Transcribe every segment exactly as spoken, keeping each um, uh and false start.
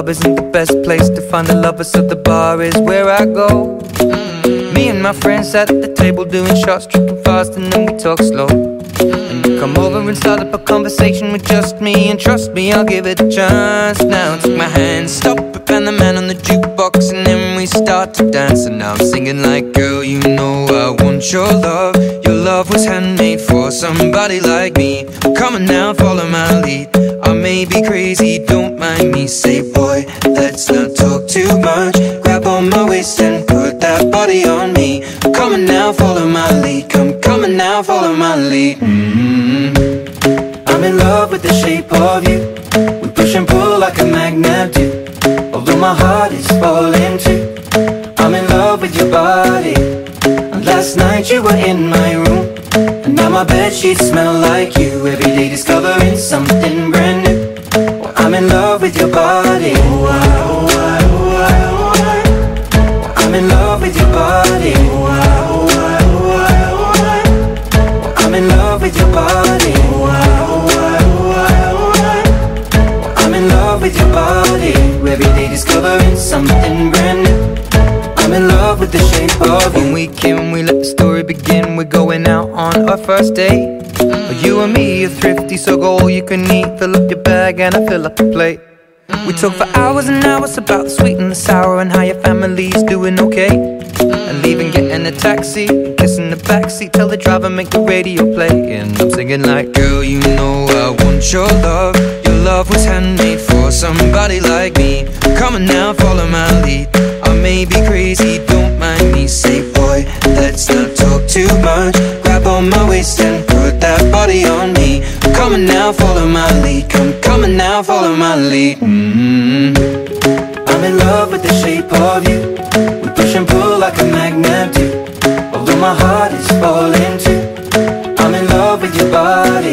isn't the best place to find the lovers, so the bar is where I go. mm. Me and my friends at the table doing shots, tripping fast, and then we talk slow. And you come over and start up a conversation with just me, and trust me, I'll give it a chance. Now take my hand, stop it, and the man on the jukebox, and then we start to dance. And now I'm singing like, girl, you know I want your love. Your love was handmade for somebody like me. Come on now, follow my lead. I may be crazy, don't mind me. Say, boy, let's not talk too much. Grab on my waist and put that body on me. Come on now, follow my lead. Come, come on now, follow my lead. mm-hmm. I'm in love with the shape of you. We push and pull like a magnet do. Although my heart is falling too, I'm in love with your body. And last night you were in my room, and now my bedsheets smell like you. Every day discovering something brand new. Well, I'm in love with your body. Oh, I, oh, I, oh, I, oh, I. Well, I'm in love with your body. Oh, I, oh, I, oh, I, oh, I. Well, I'm in love with your body. Oh, I, oh, I, oh, I, oh, I. Well, I'm in love with your body. Every day discovering something brand new. I'm in love with the shape of you. When we came, we let the story begin. We're going out on our first date. mm. You and me are thrifty, so go all you can eat. Fill up your bag and I fill up the plate. mm. We talk for hours and hours about the sweet and the sour, and how your family's doing okay. mm. And leaving, getting a taxi, kissing the backseat, tell the driver make the radio play. And I'm singing like, girl, you know I want your love. Your love was handmade for somebody like me. Come on now, follow my lead. I may be crazy, don't mind me. Say, boy, let's not talk too much. Grab on my waist and put that body on me. Come on now, follow my lead. Come, come on now, follow my lead. mm-hmm. I'm in love with the shape of you. We push and pull like a magnet do. Although my heart is falling too, I'm in love with your body.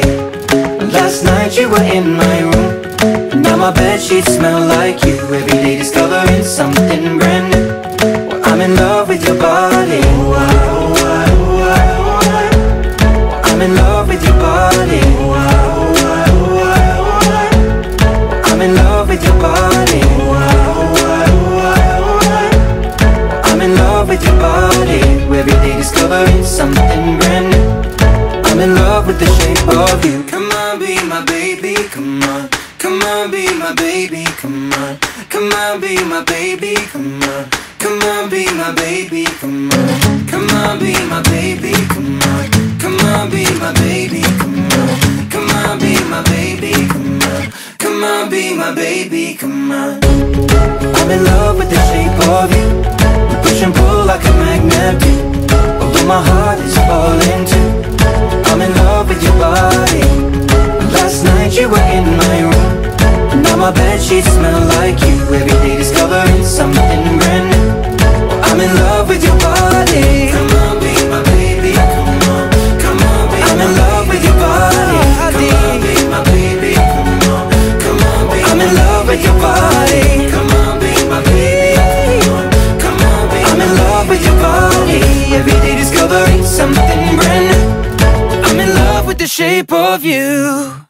Last night you were in my room, and now my bedsheets smell like you. Every day discovering something brand new. Well, I'm in love with your body. Oh, I, oh, I, oh, I, oh, I. Well, I'm in love with your body. Oh, I, oh, I, oh, I, oh, I. Well, I'm in love with your body. Oh, I, oh, I, oh, I, oh, I. Well, I'm in love with your body. Every day discovering something brand new. I'm in love with the shape of you. Come on, be my baby, come on. Come on, be my baby, come on. Come on, be my baby, come on. Come on, be my baby, come on. Come on, be my baby, come on. Come on, be my baby, come on. Come on, be my baby, come on. Come on, be my baby, come on. I'm in love with the shape of you. We push and pull like a magnet do. Although my heart is falling too, I'm in love with your body. Last night you were in my room, and now my bedsheets smell like you. Every day discovering something brand new. Well, I'm in love with your body. Come on, be my baby, come on. Come on, be I'm in love with your body. Come on, be my baby, come on. Come on, be I'm in love with your body. Come on, be my baby, come on. Come on, be I'm in love with your body. Every day discovering something brand new. I'm in love with the shape of you.